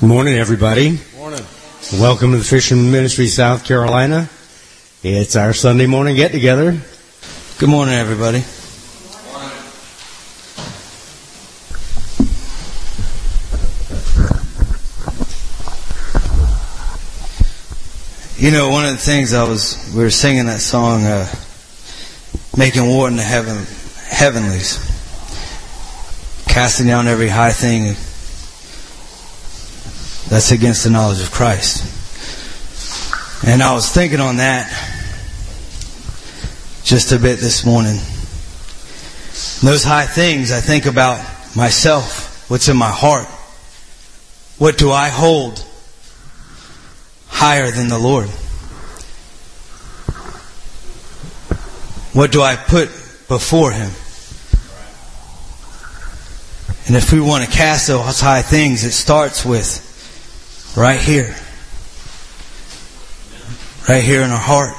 Good morning, everybody. Morning. Welcome to the Fishing Ministry, South Carolina. It's our Sunday morning get-together. Good morning, everybody. You know, one of the things we were singing that song, making war in the heavenlies, casting down every high thing that's against the knowledge of Christ. And I was thinking on that just a bit this morning. Those high things, I think about myself, what's in my heart. What do I hold higher than the Lord? What do I put before Him? And if we want to cast those high things, it starts with right here. Right here in our heart.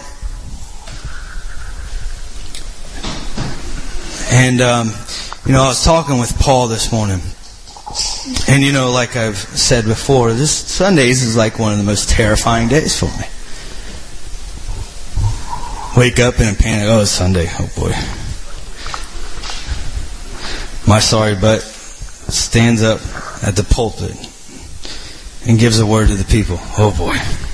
And, I was talking with Paul this morning. And, like I've said before, this Sundays is like one of the most terrifying days for me. Wake up in a panic. Oh, it's Sunday. Oh, boy. My sorry butt stands up at the pulpit and gives a word to the people. Oh, boy.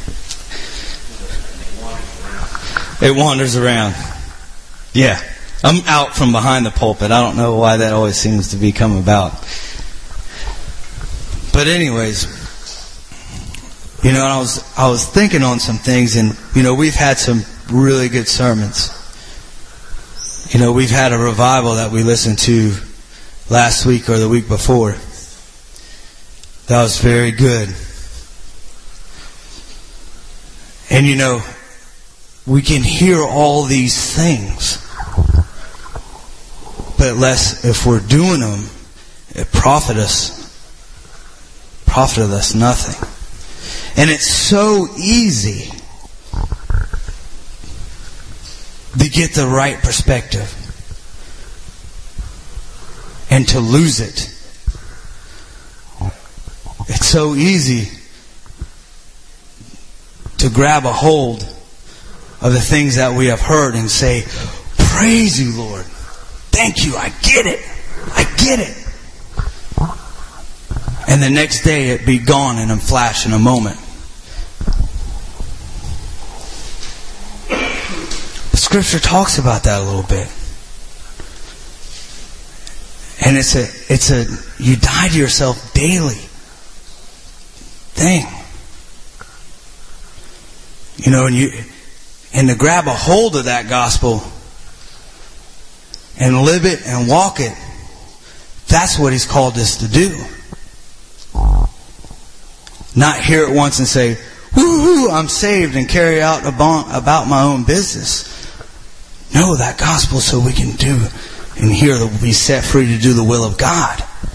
It wanders around. Yeah. I'm out from behind the pulpit. I don't know why that always seems to be come about. But anyways, I was thinking on some things, and, we've had some really good sermons. We've had a revival that we listened to last week or the week before. That was very good. And, we can hear all these things, but unless if we're doing them, it profiteth us nothing. And it's so easy to get the right perspective and to lose it. It's so easy to grab a hold of the things that we have heard and say, praise you, Lord. Thank you. I get it. I get it. And the next day it be gone in a flash, in a moment. The Scripture talks about that a little bit. And it's a you die to yourself daily thing. And to grab a hold of that gospel and live it and walk it, that's what He's called us to do. Not hear it once and say, woo-hoo, I'm saved, and carry out about my own business. No, that gospel so we can do and hear that we'll be set free to do the will of God.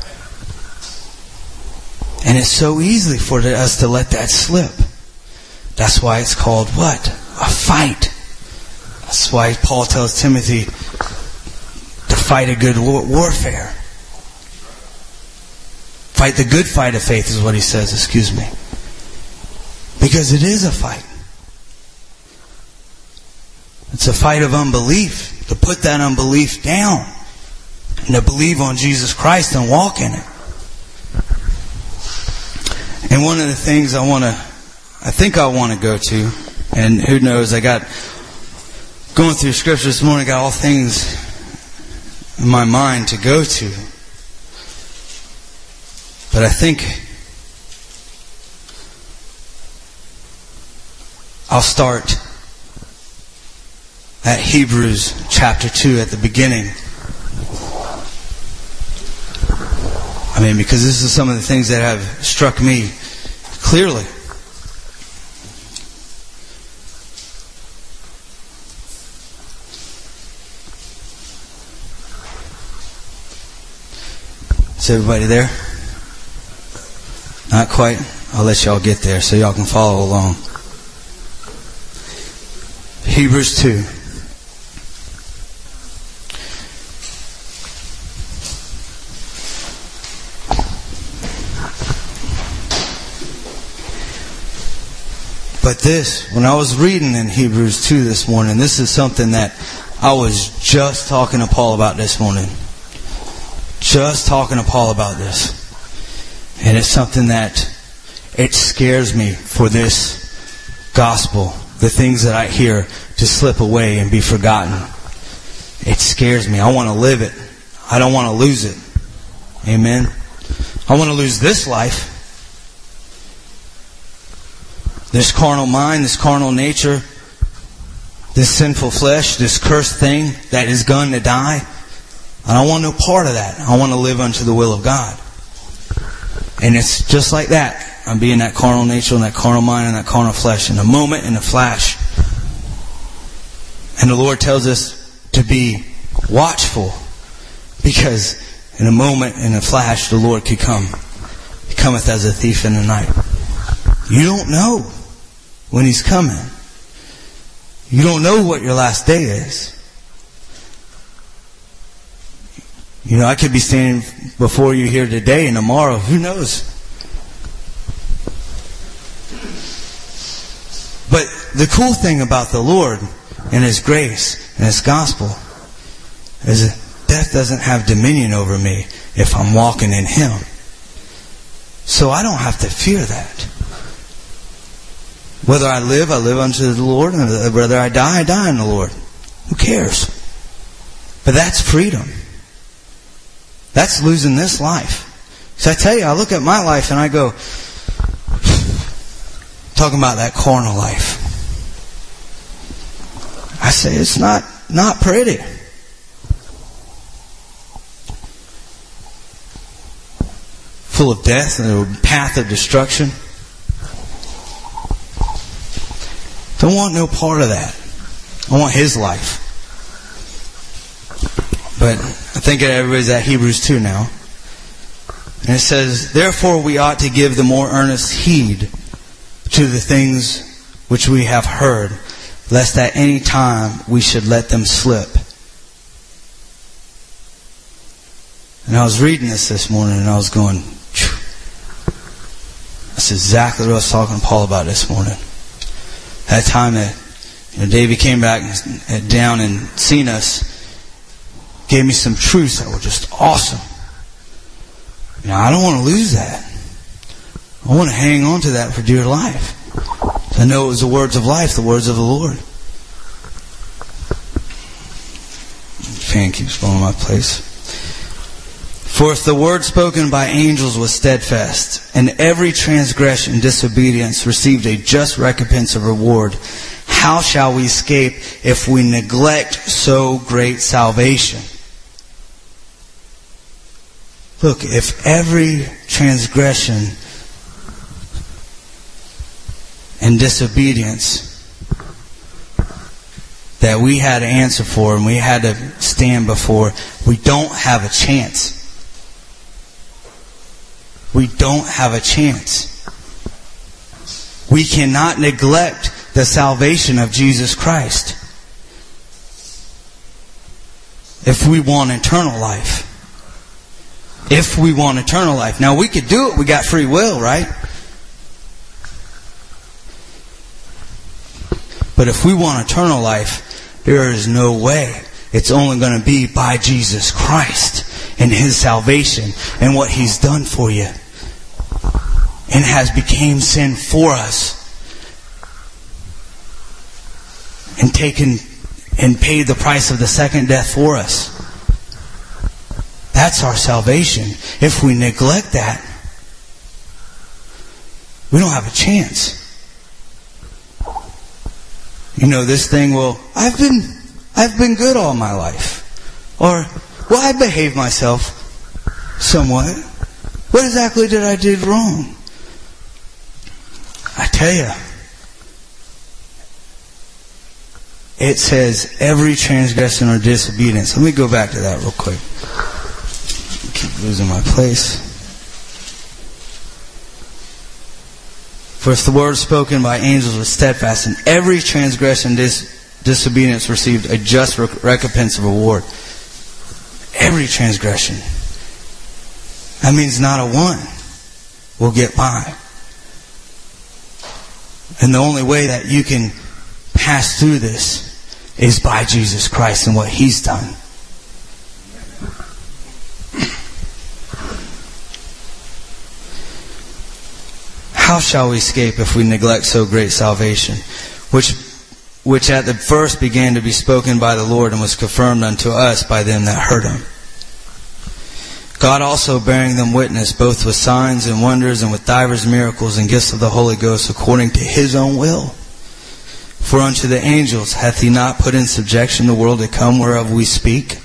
And it's so easy for us to let that slip. That's why it's called what? A fight. That's why Paul tells Timothy to fight a good warfare. Fight the good fight of faith is what he says, Because it is a fight. It's a fight of unbelief. To put that unbelief down. And to believe on Jesus Christ and walk in it. And one of the things I think I want to go to, and who knows, going through Scripture this morning, I got all things in my mind to go to. But I think I'll start at Hebrews chapter 2 at the beginning. Because this is some of the things that have struck me clearly. Is everybody there? Not quite. I'll let y'all get there so y'all can follow along. Hebrews 2. But this, when I was reading in Hebrews 2 this morning, this is something that I was just talking to Paul about this morning. Just talking to Paul about this. And it's something that it scares me for this gospel. The things that I hear to slip away and be forgotten. It scares me. I want to live it. I don't want to lose it. Amen. I want to lose this life. This carnal mind, this carnal nature, this sinful flesh, this cursed thing that is going to die. I don't want no part of that. I want to live unto the will of God. And it's just like that. I'm being that carnal nature and that carnal mind and that carnal flesh in a moment, in a flash. And the Lord tells us to be watchful, because in a moment, in a flash, the Lord could come. He cometh as a thief in the night. You don't know when He's coming. You don't know what your last day is. You know, I could be standing before you here today and tomorrow. Who knows? But the cool thing about the Lord and His grace and His gospel is that death doesn't have dominion over me if I'm walking in Him. So I don't have to fear that. Whether I live unto the Lord, and whether I die in the Lord. Who cares? But that's freedom. That's losing this life. So I tell you, I look at my life and I go, talking about that carnal life. I say it's not pretty. Full of death and a path of destruction. Don't want no part of that. I want His life. But I think everybody's at Hebrews 2 now. And it says, therefore we ought to give the more earnest heed to the things which we have heard, lest at any time we should let them slip. And I was reading this morning and I was going, phew. That's exactly what I was talking to Paul about this morning. That time that David came back down and seen us, gave me some truths that were just awesome. Now, I don't want to lose that. I want to hang on to that for dear life. I know it was the words of life, the words of the Lord. Fan keeps blowing my place. For if the word spoken by angels was steadfast, and every transgression and disobedience received a just recompense of reward, how shall we escape if we neglect so great salvation? Look, if every transgression and disobedience that we had to answer for and we had to stand before, we don't have a chance. We don't have a chance. We cannot neglect the salvation of Jesus Christ if we want eternal life. If we want eternal life. Now we could do it. We got free will, right? But if we want eternal life, there is no way. It's only going to be by Jesus Christ and His salvation and what He's done for you. And has became sin for us. And taken and paid the price of the second death for us. That's our salvation. If we neglect that, we don't have a chance. You know, this thing, well, I've been good all my life. Or, well, I behaved myself somewhat. What exactly did I do wrong? I tell you, it says every transgression or disobedience. Let me go back to that real quick. Keep losing my place. For if the word spoken by angels was steadfast, and every transgression disobedience received a just recompense of reward. Every transgression. That means not a one will get by. And the only way that you can pass through this is by Jesus Christ and what He's done. How shall we escape if we neglect so great salvation, which at the first began to be spoken by the Lord and was confirmed unto us by them that heard Him? God also bearing them witness, both with signs and wonders and with divers miracles and gifts of the Holy Ghost, according to His own will. For unto the angels hath He not put in subjection the world to come whereof we speak?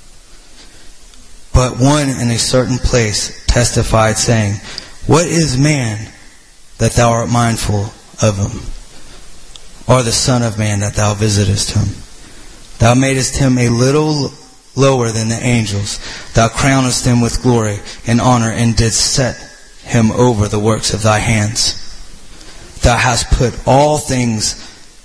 But one in a certain place testified, saying, What is man that thou art mindful of him? Or the Son of Man that thou visitest him? Thou madest him a little lower than the angels. Thou crownest him with glory and honor, and didst set him over the works of thy hands. Thou hast put all things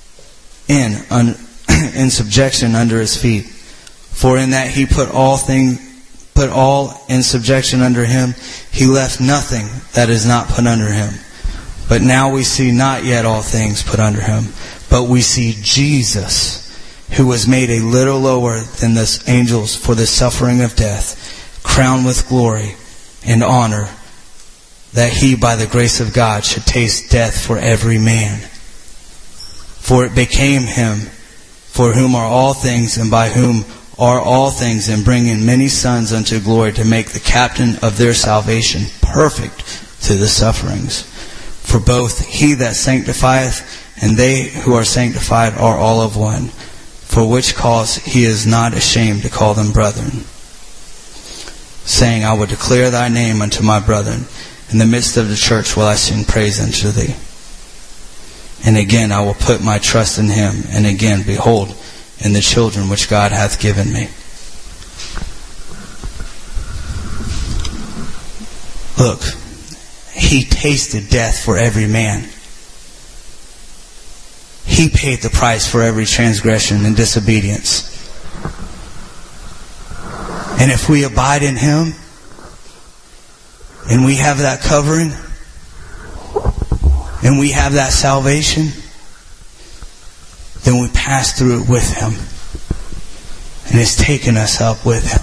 in subjection under his feet. For in that he put all in subjection under him, he left nothing that is not put under him. But now we see not yet all things put under him, but we see Jesus, who was made a little lower than the angels for the suffering of death, crowned with glory and honor, that he by the grace of God should taste death for every man. For it became him, for whom are all things, and by whom are all things, and bringing many sons unto glory, to make the captain of their salvation perfect to the sufferings. For both he that sanctifieth and they who are sanctified are all of one. For which cause he is not ashamed to call them brethren, saying, I will declare thy name unto my brethren. In the midst of the church will I sing praise unto thee. And again I will put my trust in him. And again, behold, in the children which God hath given me. Look, he tasted death for every man. He paid the price for every transgression and disobedience. And if we abide in him, and we have that covering, and we have that salvation, then we pass through it with him. And it's taken us up with him.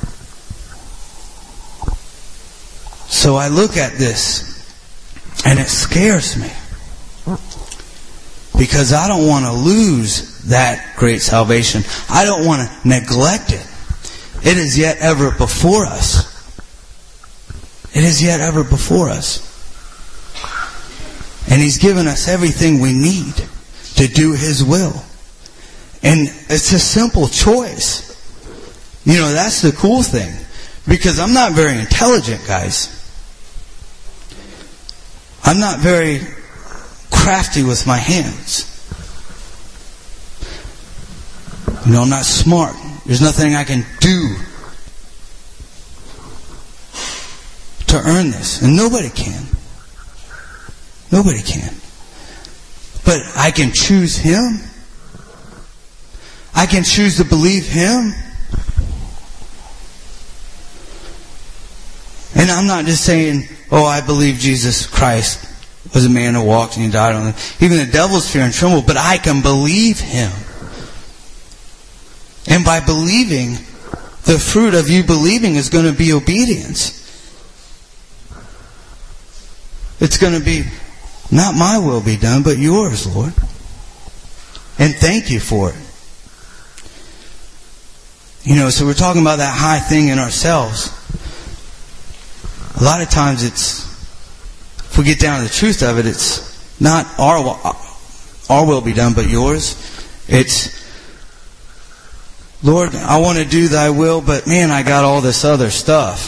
So I look at this, and it scares me. Because I don't want to lose that great salvation. I don't want to neglect it. It is yet ever before us. It is yet ever before us. And He's given us everything we need to do His will. And it's a simple choice. You know, that's the cool thing. Because I'm not very intelligent, guys. I'm not very crafty with my hands. You know, I'm not smart. There's nothing I can do to earn this. And nobody can. Nobody can. But I can choose Him. I can choose to believe Him. And I'm not just saying, oh, I believe Jesus Christ was a man who walked and He died on it. Even the devils fear and tremble, but I can believe Him. And by believing, the fruit of you believing is going to be obedience. It's going to be, not my will be done, but yours, Lord. And thank you for it. You know, so we're talking about that high thing in ourselves. A lot of times if we get down to the truth of it, it's not our will be done, but yours. It's, Lord, I want to do thy will, but man, I got all this other stuff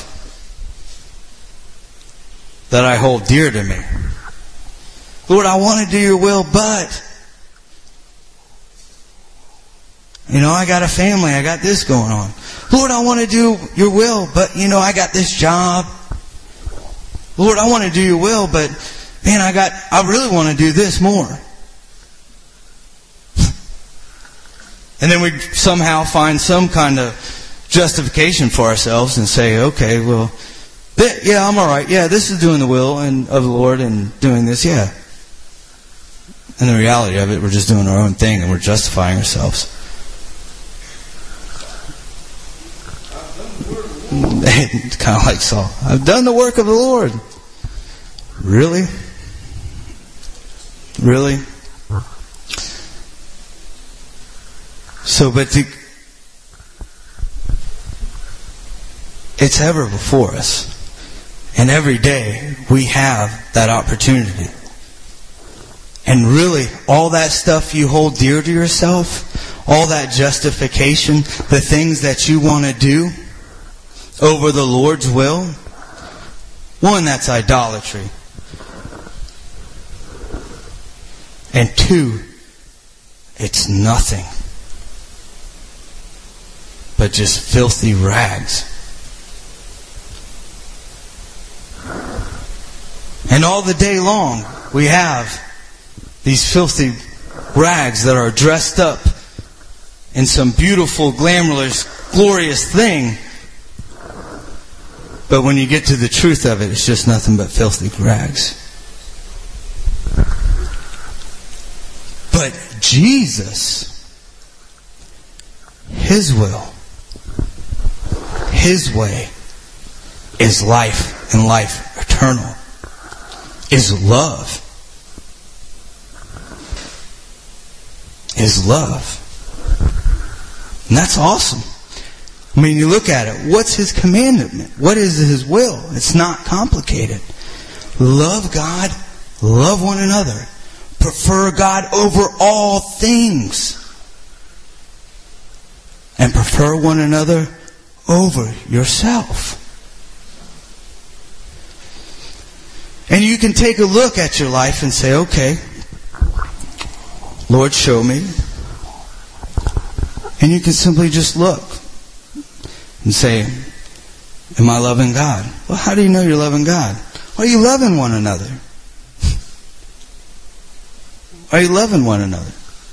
that I hold dear to me. Lord, I want to do your will, but you know, I got a family, I got this going on. Lord, I want to do your will, but you know, I got this job. Lord, I want to do your will, but man, I really want to do this more. And then we somehow find some kind of justification for ourselves and say, okay, well, yeah, I'm alright. Yeah, this is doing the will of the Lord and doing this, yeah. And the reality of it, we're just doing our own thing and we're justifying ourselves. Kind of like Saul. I've done the work of the Lord. Really? Really? So, it's ever before us. And every day we have that opportunity. And really, all that stuff you hold dear to yourself, all that justification, the things that you want to do over the Lord's will, one, that's idolatry. And two, it's nothing but just filthy rags. And all the day long, we have these filthy rags that are dressed up in some beautiful, glamorous, glorious thing. But when you get to the truth of it, it's just nothing but filthy rags. But Jesus, His will, His way is life and life eternal. Is love. Is love. And that's awesome. I mean, you look at it. What's His commandment? What is His will? It's not complicated. Love God. Love one another. Prefer God over all things. And prefer one another over yourself. And you can take a look at your life and say, okay, Lord, show me. And you can simply just look and say, am I loving God? Well, how do you know you're loving God? Are you loving one another? Are you loving one another?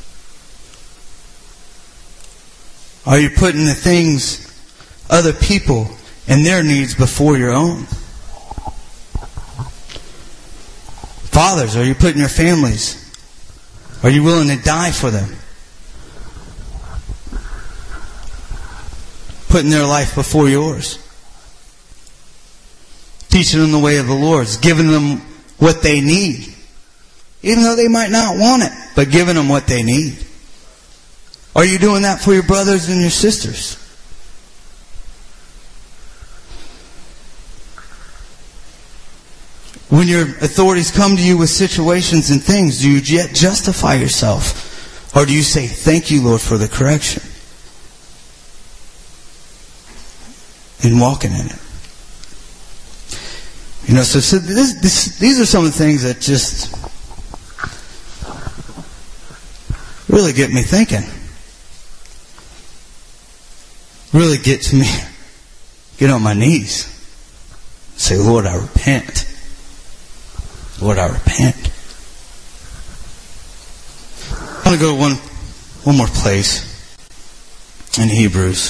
Are you putting the things, other people, and their needs before your own? Fathers, are you putting your families? Are you willing to die for them? Putting their life before yours. Teaching them the way of the Lord. Giving them what they need. Even though they might not want it, but giving them what they need. Are you doing that for your brothers and your sisters? When your authorities come to you with situations and things, do you yet justify yourself? Or do you say, thank you, Lord, for the correction? And walking in it. You know, so these are some of the things that just really get me thinking. Really get to me. Get on my knees. Say, Lord, I repent. Lord, I repent. I want to go to one more place in Hebrews.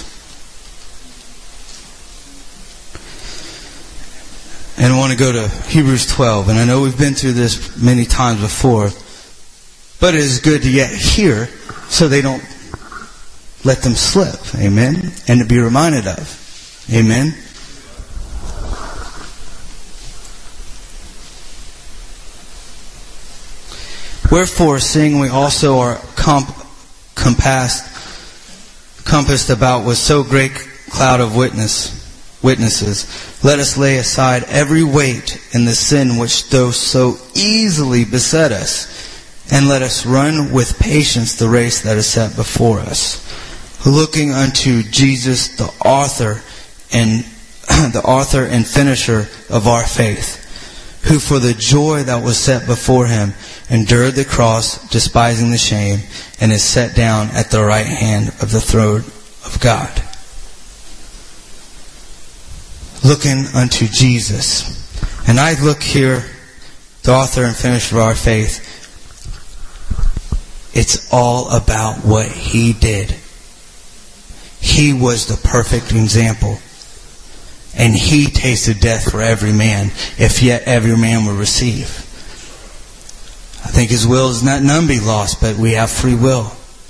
And I want to go to Hebrews 12. And I know we've been through this many times before. But it is good to yet hear so they don't let them slip. Amen? And to be reminded of. Amen? Wherefore, seeing we also are compassed about with so great cloud of witnesses, let us lay aside every weight and the sin which doth so easily beset us, and let us run with patience the race that is set before us, looking unto Jesus, the author and finisher of our faith, who for the joy that was set before Him endured the cross, despising the shame, and is set down at the right hand of the throne of God. Looking unto Jesus. And I look here, the author and finisher of our faith. It's all about what He did. He was the perfect example. And He tasted death for every man, if yet every man will receive. think His will is that none be lost, but we have free will.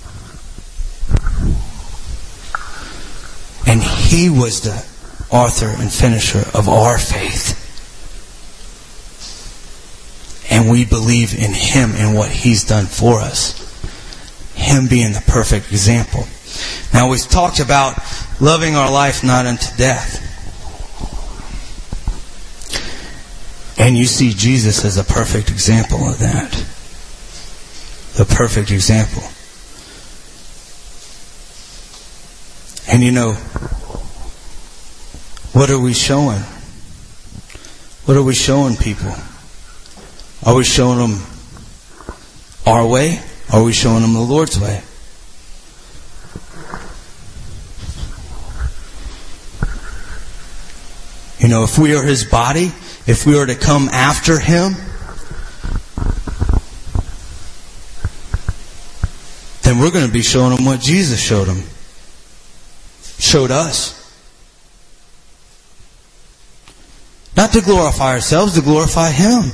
And He was the author and finisher of our faith. And we believe in Him and what He's done for us. Him being the perfect example. Now we've talked about loving our life not unto death. And you see Jesus as a perfect example of that. The perfect example. And you know, what are we showing? What are we showing people? Are we showing them our way? Or are we showing them the Lord's way? You know, if we are His body, if we are to come after Him, then we're going to be showing them what Jesus showed them. Showed us. Not to glorify ourselves, to glorify Him.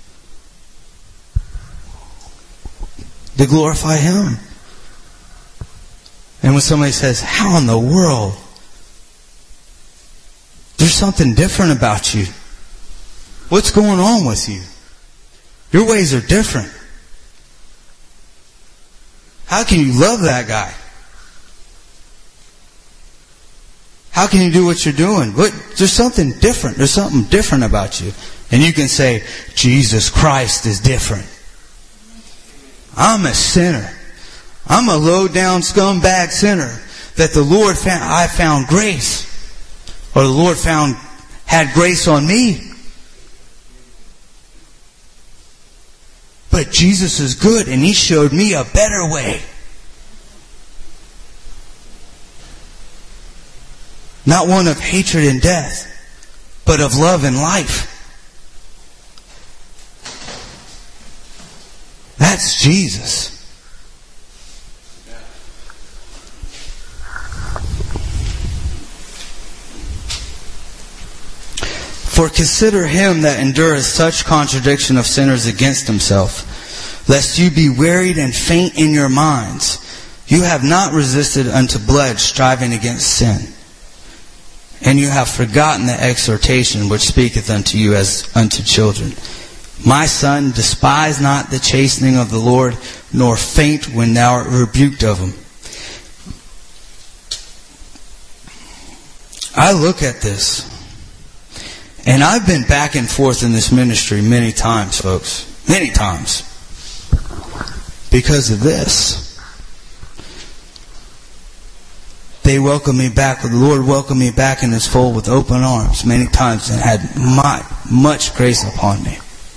To glorify Him. And when somebody says, how in the world? There's something different about you. What's going on with you? Your ways are different. How can you love that guy? How can you do what you're doing? There's something different. There's something different about you. And you can say, Jesus Christ is different. I'm a sinner. I'm a low-down scumbag sinner that the Lord found. I found grace. Or the Lord had grace on me. But Jesus is good and He showed me a better way. Not one of hatred and death, but of love and life. That's Jesus. For consider Him that endureth such contradiction of sinners against Himself, lest you be wearied and faint in your minds. You have not resisted unto blood, striving against sin. And you have forgotten the exhortation which speaketh unto you as unto children. My son, despise not the chastening of the Lord, nor faint when thou art rebuked of Him. I look at this, and I've been back and forth in this ministry many times, folks. Many times. Because of this. They welcomed me back, the Lord welcomed me back in His fold with open arms many times and had much grace upon me.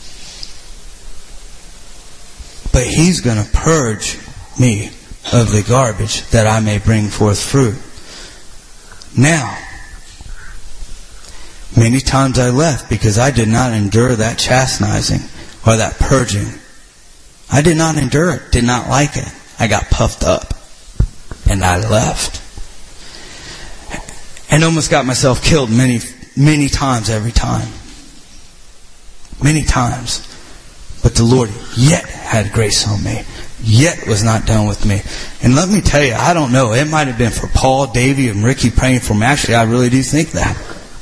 But He's going to purge me of the garbage that I may bring forth fruit. Now, many times I left because I did not endure that chastising or that purging. I did not endure it, did not like it. I got puffed up and I left. And almost got myself killed many times every time. Many times. But the Lord yet had grace on me. Yet was not done with me. And let me tell you, I don't know. It might have been for Paul, Davey, and Ricky praying for me. Actually, I really do think that.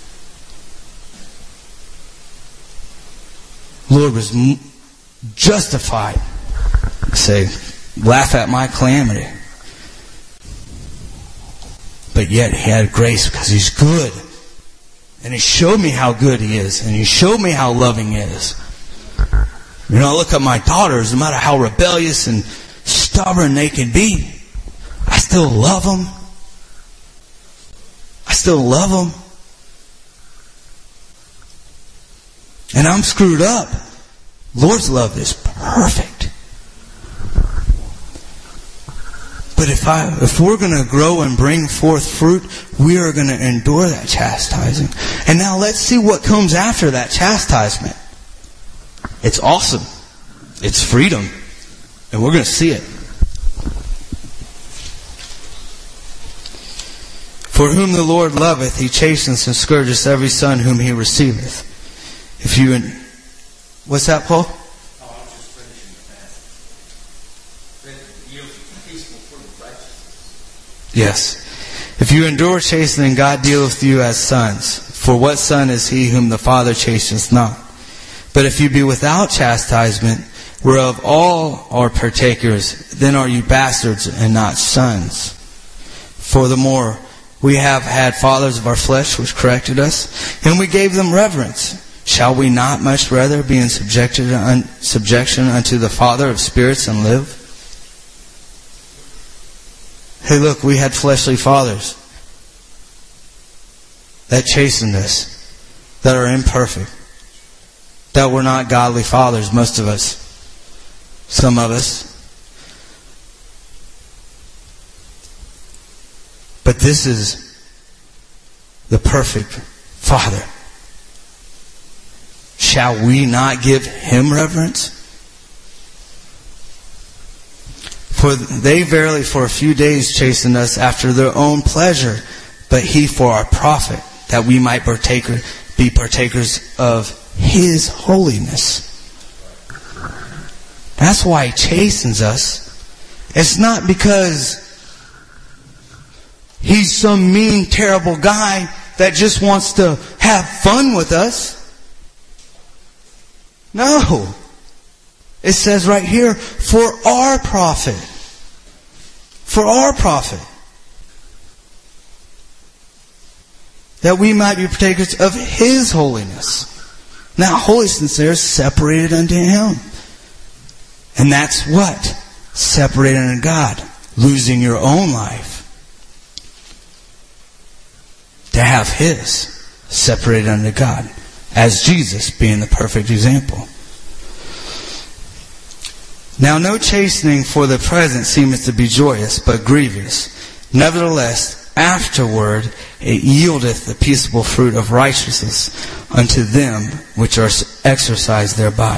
Lord was justified to say, laugh at my calamity. But yet He had grace because He's good. And He showed me how good He is. And He showed me how loving He is. You know, I look at my daughters, no matter how rebellious and stubborn they can be, I still love them. I still love them. And I'm screwed up. Lord's love is perfect. But if we're going to grow and bring forth fruit, we are going to endure that chastising. And now let's see what comes after that chastisement. It's awesome. It's freedom. And we're going to see it. For whom the Lord loveth, He chastens and scourgeth every son whom He receiveth. What's that, Paul? Yes. If you endure chastening, God dealeth with you as sons. For what son is he whom the Father chasteneth not? But if you be without chastisement, whereof all are partakers, then are you bastards and not sons. Furthermore, we have had fathers of our flesh which corrected us, and we gave them reverence. Shall we not much rather be in subjection unto the Father of spirits and live? Hey, look, we had fleshly fathers that chastened us, that are imperfect, that were not godly fathers, most of us, some of us. But this is the perfect Father. Shall we not give Him reverence? For they verily for a few days chastened us after their own pleasure, but He for our profit, that we might be partakers of His holiness. That's why He chastens us. It's not because He's some mean, terrible guy that just wants to have fun with us. No. It says right here, for our profit. For our profit. That we might be partakers of His holiness. Now, holiness there is separated unto Him. And that's what? Separated unto God. Losing your own life. To have His separated unto God. As Jesus being the perfect example. Now no chastening for the present seemeth to be joyous, but grievous. Nevertheless, afterward it yieldeth the peaceable fruit of righteousness unto them which are exercised thereby.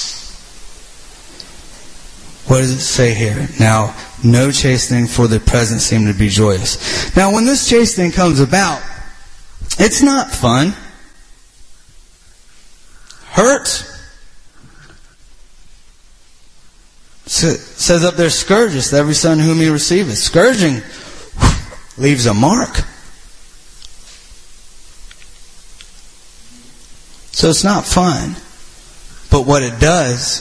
What does it say here? Now, no chastening for the present seem to be joyous. Now, when this chastening comes about, it's not fun. Hurts. Says up there, scourgeth every son whom he receiveth. Scourging leaves a mark. So it's not fun. But what it does,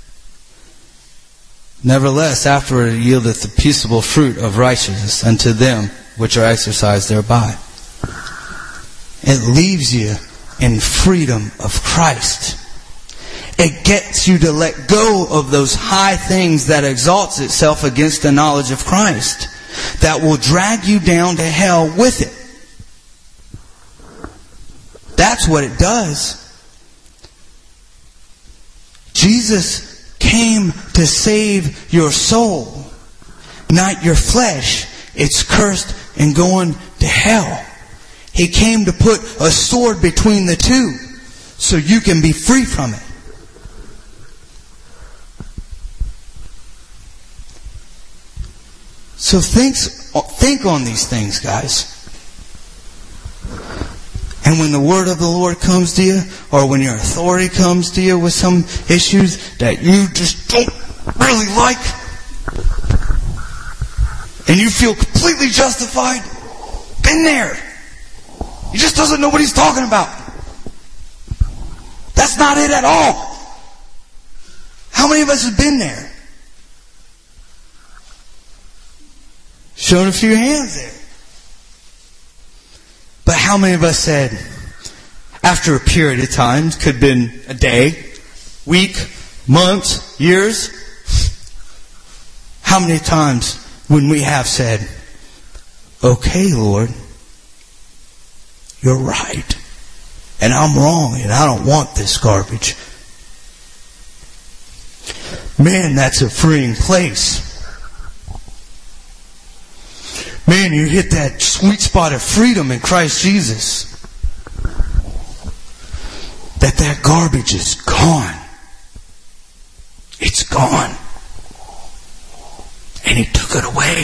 nevertheless, afterward it yieldeth the peaceable fruit of righteousness unto them which are exercised thereby. It leaves you in freedom of Christ. It gets you to let go of those high things that exalts itself against the knowledge of Christ. That will drag you down to hell with it. That's what it does. Jesus came to save your soul, not your flesh. It's cursed and going to hell. He came to put a sword between the two so you can be free from it. So think on these things, guys. And when the word of the Lord comes to you, or when your authority comes to you with some issues that you just don't really like, and you feel completely justified, been there. He just doesn't know what he's talking about. That's not it at all. How many of us have been there? Showing a few hands there. But how many of us said, after a period of time, could have been a day, week, months, years, how many times when we have said, okay, Lord, you're right, and I'm wrong, and I don't want this garbage. Man, that's a freeing place. Man, you hit that sweet spot of freedom in Christ Jesus. That garbage is gone. It's gone. And He took it away.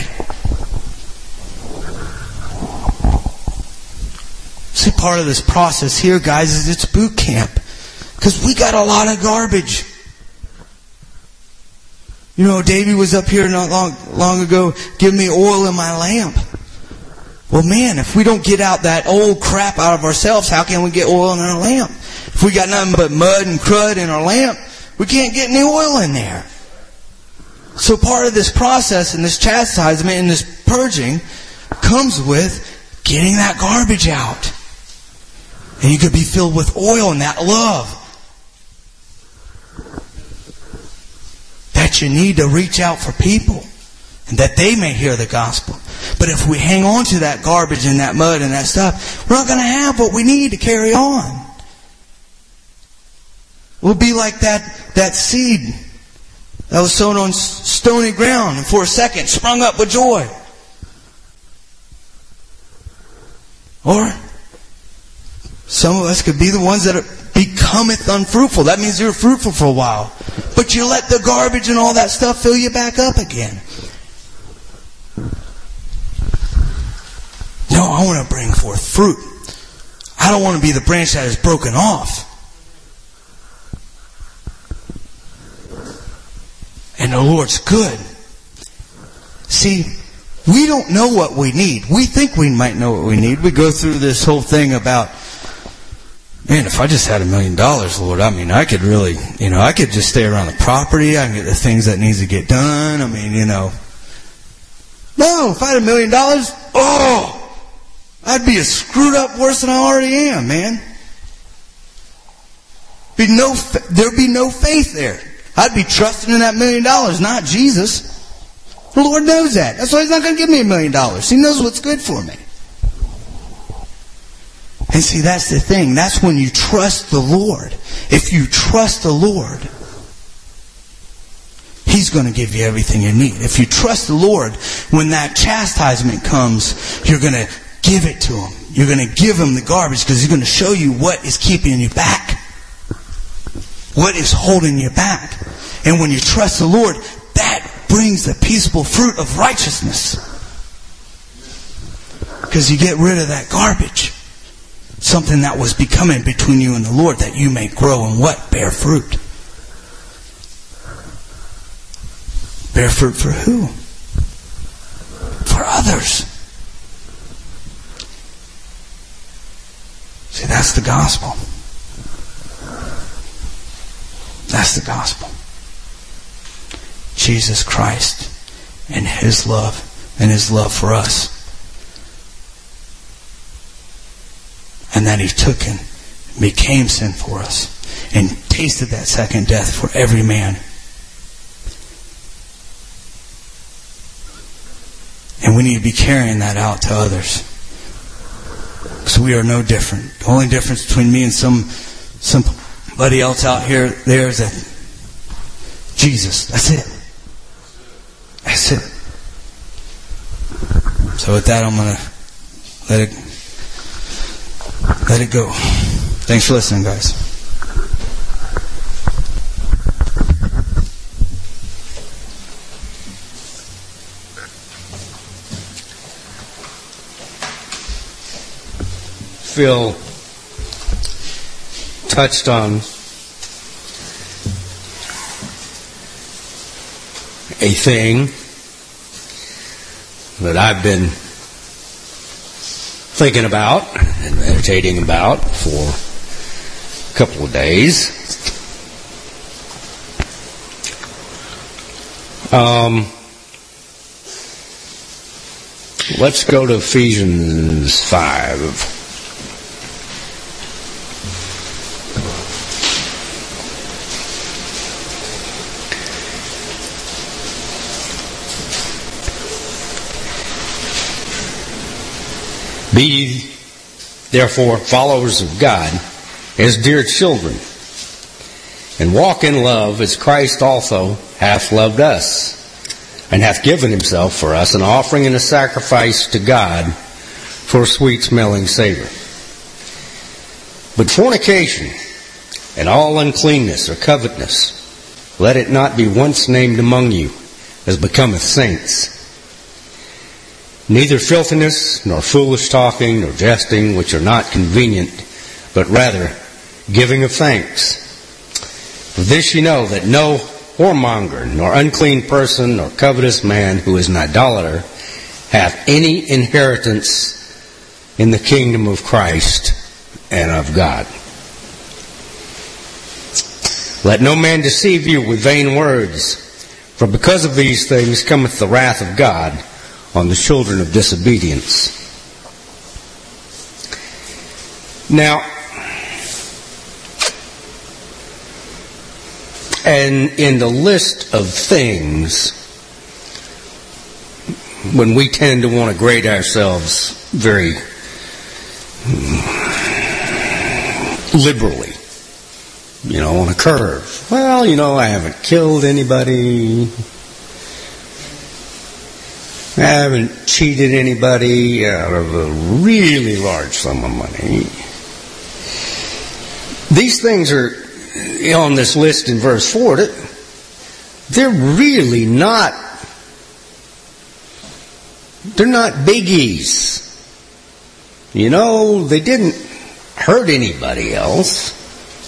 See, part of this process here, guys, is it's boot camp. Because we got a lot of garbage. You know, Davey was up here not long ago, give me oil in my lamp. Well, man, if we don't get out that old crap out of ourselves, how can we get oil in our lamp? If we got nothing but mud and crud in our lamp, we can't get any oil in there. So part of this process and this chastisement and this purging comes with getting that garbage out. And you could be filled with oil and that love that you need to reach out for people and that they may hear the gospel. But if we hang on to that garbage and that mud and that stuff, we're not going to have what we need to carry on. We'll be like that seed that was sown on stony ground and for a second sprung up with joy. Or some of us could be the ones that becometh unfruitful. That means you're fruitful for a while. But you let the garbage and all that stuff fill you back up again. No, I want to bring forth fruit. I don't want to be the branch that is broken off. And the Lord's good. See, we don't know what we need. We think we might know what we need. We go through this whole thing about, man, if I just had $1 million, Lord, I mean, I could really, I could just stay around the property. I can get the things that needs to get done. I mean, No, if I had $1 million, I'd be as screwed up worse than I already am, man. There'd be no faith there. I'd be trusting in that $1 million, not Jesus. The Lord knows that. That's why He's not going to give me $1 million. He knows what's good for me. And see, that's the thing. That's when you trust the Lord. If you trust the Lord, He's going to give you everything you need. If you trust the Lord, when that chastisement comes, you're going to give it to Him. You're going to give Him the garbage because He's going to show you what is keeping you back. What is holding you back. And when you trust the Lord, that brings the peaceable fruit of righteousness. Because you get rid of that garbage. Something that was becoming between you and the Lord, that you may grow and what? Bear fruit. Bear fruit for who? For others. See, that's the gospel. That's the gospel. Jesus Christ and His love for us. And that He took and became sin for us and tasted that second death for every man. And we need to be carrying that out to others. Because we are no different. The only difference between me and somebody else out here there is that Jesus. That's it. That's it. So with that, I'm going to let it go. Thanks for listening, guys. Phil touched on a thing that I've been thinking about and meditating about for a couple of days. Let's go to Ephesians 5. Be therefore followers of God as dear children, and walk in love as Christ also hath loved us, and hath given Himself for us an offering and a sacrifice to God for a sweet-smelling savor. But fornication and all uncleanness or covetousness, let it not be once named among you, as becometh saints. Neither filthiness, nor foolish talking, nor jesting, which are not convenient, but rather giving of thanks. For this ye know, that no whoremonger, nor unclean person, nor covetous man who is an idolater hath any inheritance in the kingdom of Christ and of God. Let no man deceive you with vain words, for because of these things cometh the wrath of God on the children of disobedience. Now, and in the list of things, when we tend to want to grade ourselves very liberally, on a curve. Well, I haven't killed anybody. I haven't cheated anybody out of a really large sum of money. These things are on this list in verse 4. They're really not, they're not biggies. They didn't hurt anybody else.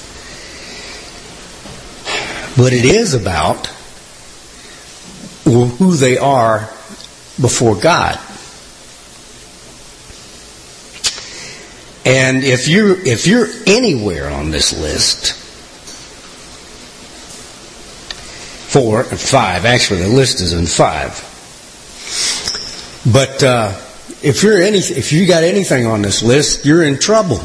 But it is about who they are before God. And if you're anywhere on this list, 4 and 5, actually the list is in 5. But if you got anything on this list, you're in trouble.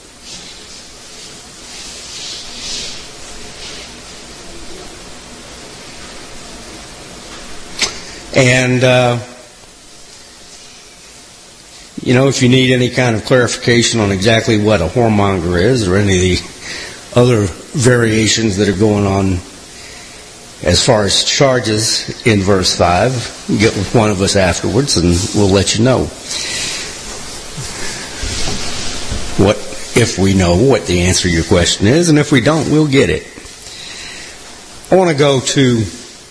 And, if you need any kind of clarification on exactly what a whoremonger is or any of the other variations that are going on as far as charges in verse 5, get with one of us afterwards and we'll let you know if we know what the answer to your question is, and if we don't, we'll get it. I want to go to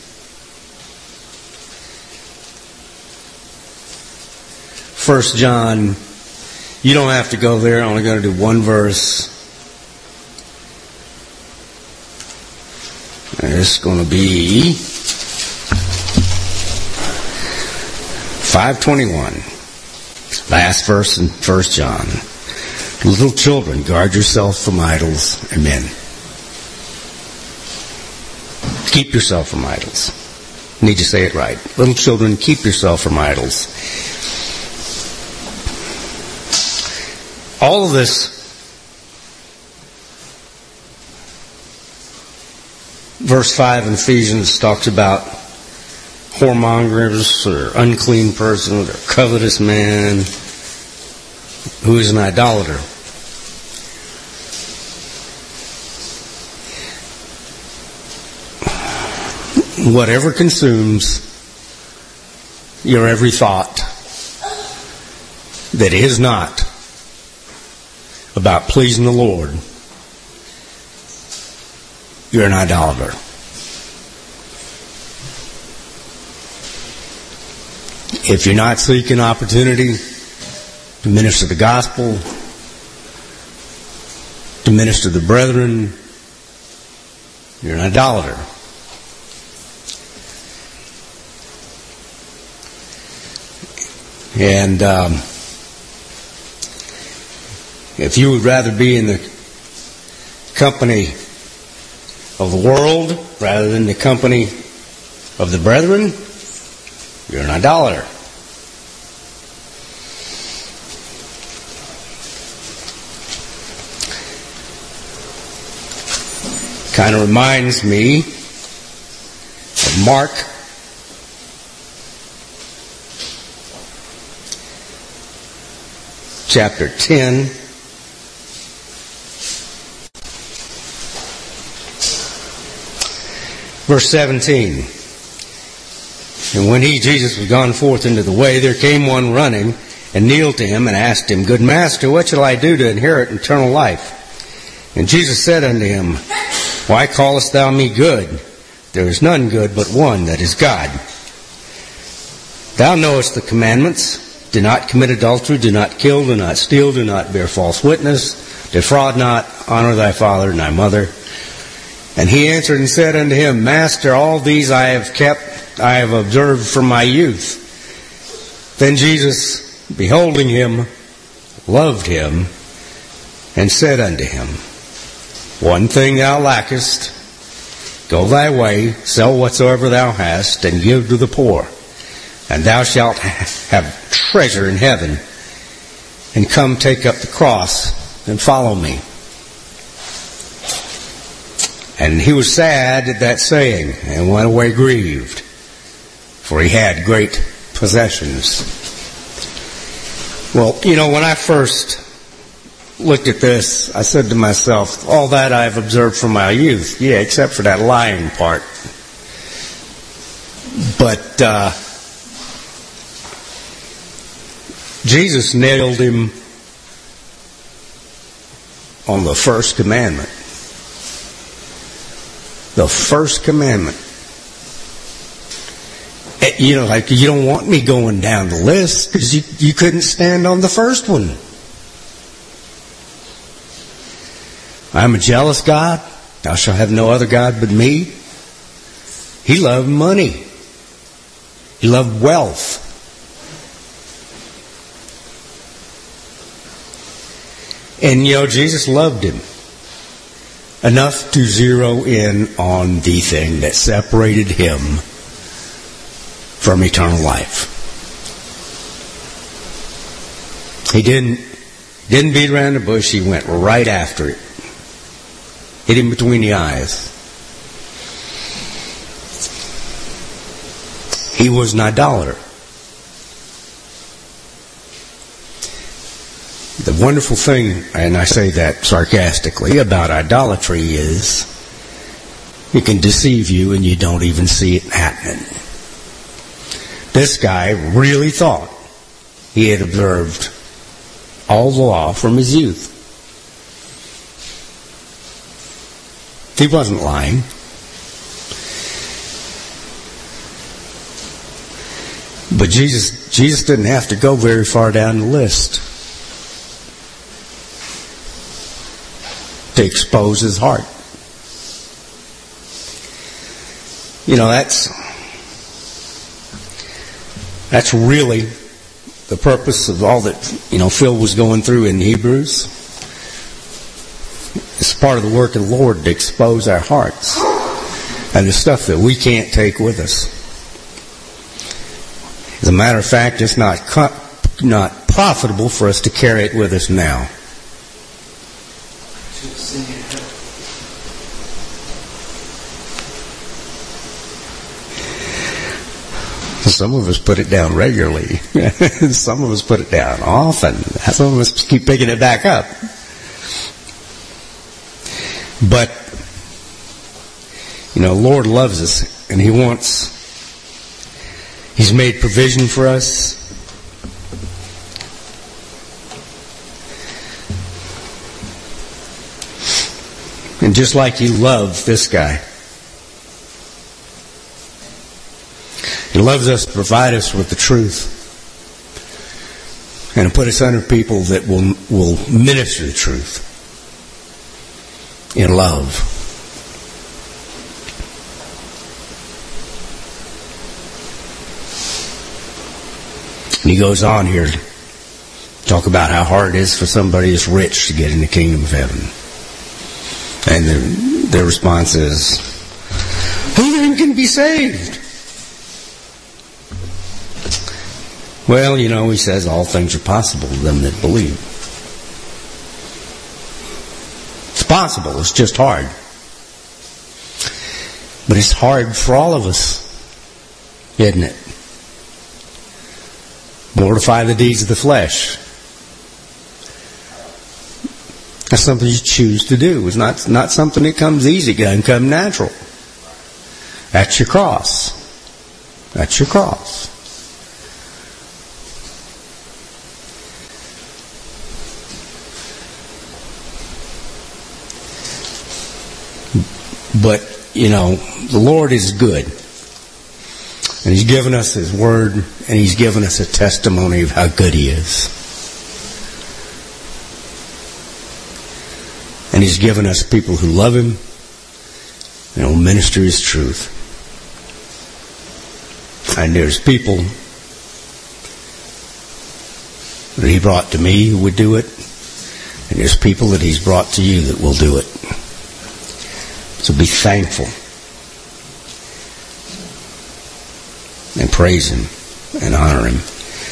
1 John. You don't have to go there. I'm only going to do one verse. It's going to be 5:21. Last verse in 1 John. Little children, guard yourself from idols. Amen. Keep yourself from idols. I need to say it right. Little children, keep yourself from idols. All of this verse 5 in Ephesians talks about whoremongers or unclean persons or covetous man who is an idolater. Whatever consumes your every thought that is not about pleasing the Lord, you're an idolater. If you're not seeking opportunity to minister the gospel, to minister the brethren, you're an idolater. And if you would rather be in the company of the world rather than the company of the brethren, you're an idolater. Kind of reminds me of Mark chapter 10, verse 17. And when Jesus was gone forth into the way, there came one running and kneeled to him and asked him, Good master, what shall I do to inherit eternal life? And Jesus said unto him, Why callest thou me good? There is none good but one, that is God. Thou knowest the commandments. Do not commit adultery, do not kill, do not steal, do not bear false witness, defraud not, honor thy father and thy mother. And he answered and said unto him, Master, all these I have observed from my youth. Then Jesus, beholding him, loved him, and said unto him, One thing thou lackest, go thy way, sell whatsoever thou hast, and give to the poor, and thou shalt have treasure in heaven. And come take up the cross and follow me. And he was sad at that saying, and went away grieved, for he had great possessions. Well, when I first looked at this, I said to myself, all that I've observed from my youth, yeah, except for that lying part. But Jesus nailed him on the first commandment. The first commandment. You don't want me going down the list because you couldn't stand on the first one. I am a jealous God. Thou shalt have no other God but me. He loved money. He loved wealth. And Jesus loved him enough to zero in on the thing that separated him from eternal life. He didn't beat around the bush. He went right after it. Hit him between the eyes. He was an idolater. The wonderful thing, and I say that sarcastically, about idolatry is it can deceive you and you don't even see it happening. This guy really thought he had observed all the law from his youth. He wasn't lying. But Jesus didn't have to go very far down the list to expose his heart. That's really the purpose of all that Phil was going through in Hebrews. It's part of the work of the Lord to expose our hearts and the stuff that we can't take with us. As a matter of fact, it's not profitable for us to carry it with us now. Some of us put it down regularly. Some of us put it down often. Some of us keep picking it back up. But, the Lord loves us, and He's made provision for us. And just like He loved this guy, He loves us to provide us with the truth and to put us under people that will minister the truth in love. And he goes on here to talk about how hard it is for somebody that's rich to get in the kingdom of heaven. And their response is, who then can be saved? Well, he says all things are possible to them that believe. It's possible, it's just hard. But it's hard for all of us, isn't it? Mortify the deeds of the flesh. That's something you choose to do. It's not something that comes easy, it doesn't come natural. That's your cross. That's your cross. But, the Lord is good. And He's given us His Word, and He's given us a testimony of how good He is. And He's given us people who love Him, Ministry is truth. And there's people that he brought to me who would do it. And there's people that he's brought to you that will do it. So be thankful. And praise him and honor him.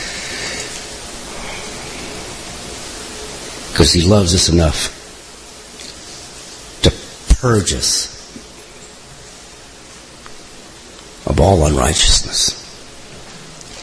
Because he loves us enough to purge us of all unrighteousness.